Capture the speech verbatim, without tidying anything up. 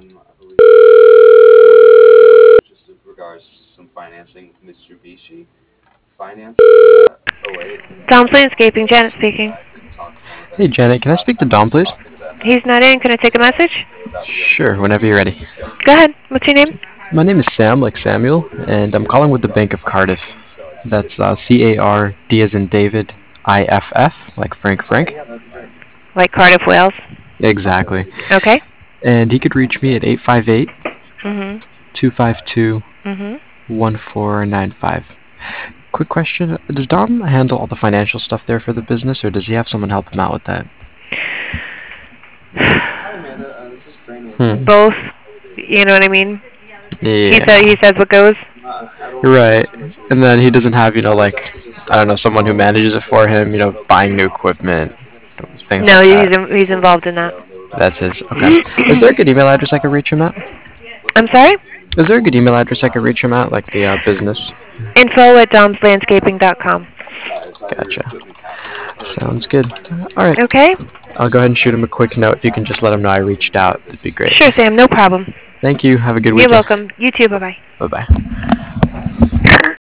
Dom's Landscaping, Janet speaking. Hey Janet, can I speak to Dom, please? He's not in. Can I take a message? Sure, whenever you're ready. Go ahead. What's your name? My name is Sam, like Samuel, and I'm calling with the Bank of Cardiff. That's uh, C A R D as in David, I F F, like Frank Frank. Like Cardiff, Wales. Exactly. Okay. And he could reach me at eight five eight, Mhm. two five two, Mhm. one four nine five. Quick question, does Dom handle all the financial stuff there for the business, or does he have someone help him out with that? Hmm. Both. You know what I mean? He Yeah. said he says what goes. Right. And then he doesn't have, you know, like, I don't know, someone who manages it for him, you know, buying new equipment, things No, like he's that. in, he's involved in that. That's his. Okay. Is there a good email address I could reach him at? I'm sorry. Is there a good email address I could reach him at, like the uh, business? Info at doms landscaping dot com. Gotcha. Sounds good. All right. Okay. I'll go ahead and shoot him a quick note. If you can just let him know I reached out, that'd be great. Sure, Sam. No problem. Thank you. Have a good You're weekend. welcome. You too. Bye bye. Bye bye.